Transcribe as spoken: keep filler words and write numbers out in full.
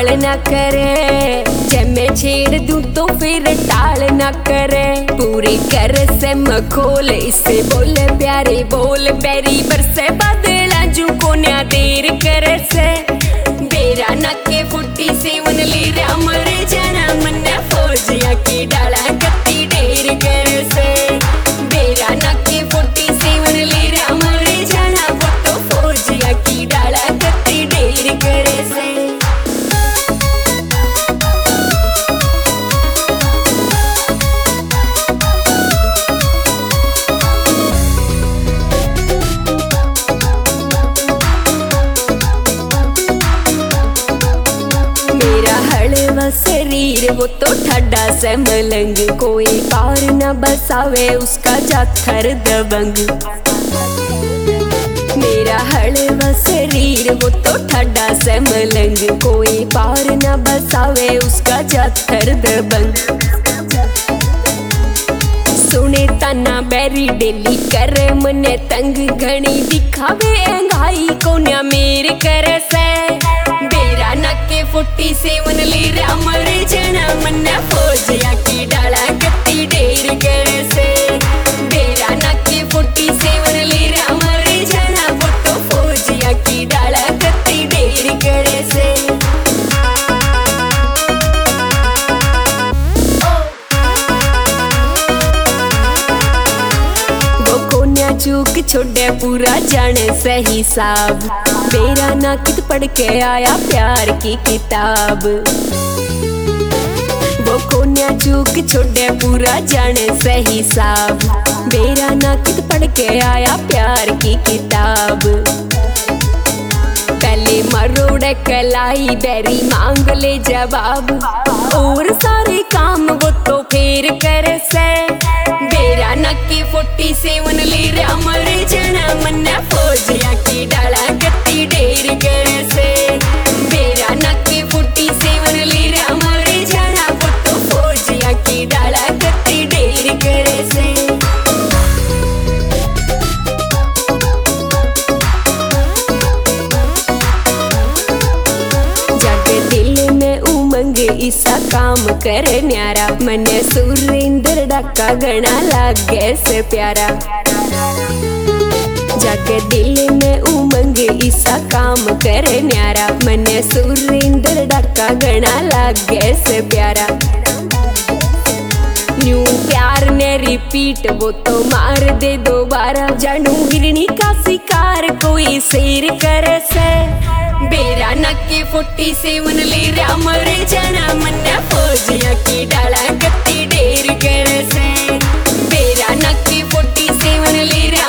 सवाल न करे, जब मैं छेड़ दूं तो फिर टाल न करे। पूरी कर से मखोल इसे बोले प्यारे बोल, बैरी बरसे बदला जू को न्या देर करे से। बेरा नके फुटी से उनली रामर जना मन फौजिया की डाला कत्ती ढेर करे से। बेरा नके फुटी से उनली रामर जना वो तो फौजिया की डाला कत्ती ढेर करे से। मेरा हड़वा शरीर वो तो ठड्डा से मलंग, कोई पार न बसावे उसका जाथर दबंग। मेरा हड़वा शरीर वो तो ठड्डा से मलंग, कोई पार न बसावे उसका जाथर दबंग। सुने तना बैरी डेली करे मने तंग, घनी दिखावे अंगाई कोन्या मेर करे से। बेरा नके फुटी से उनली रामर जना मन फौजिया की डाला कत्ती ढेर करे से। बेरा नके फुटी से उनली रामर जना वो तो फौजिया की डाला कत्ती ढेर करे से। चूक छोड़े पूरा जाने से हिसाब, बेरा ना कित पढ़ के आया प्यार की किताब। वो कोन्या चूक छोड़े पूरा जाने से हिसाब, बेरा ना कित पढ़ के आया प्यार की किताब। पहले मरोड़े कलाई बैरी मांग ले जवाब, और सारे काम वो तो फिर करे से। बेरा नकी फुटी से उनली रामर जना मन फौजिया की डाला कत्ती ढेर करे से। बेरा नकी फुटी से उनली रामर जना वो तो फौजिया की डाला कत्ती ढेर करे से। इसा काम करे न्यारा, मने सुरेंद्र डाका गणा लागे से प्यारा। जाके दिल में उमंग इसा काम करे न्यारा, मने सुरेंद्र डाका गणा लागे से प्यारा। न्यू प्यार ने रिपीट वो तो मार दे दोबारा, जानू हिरनी का शिकार कोई शेर करे से। बेरा नके फुटी से उनली रामर जना मन फौजिया की डाला कत्ती ढेर करे से। बेरा नके फुटी से उनली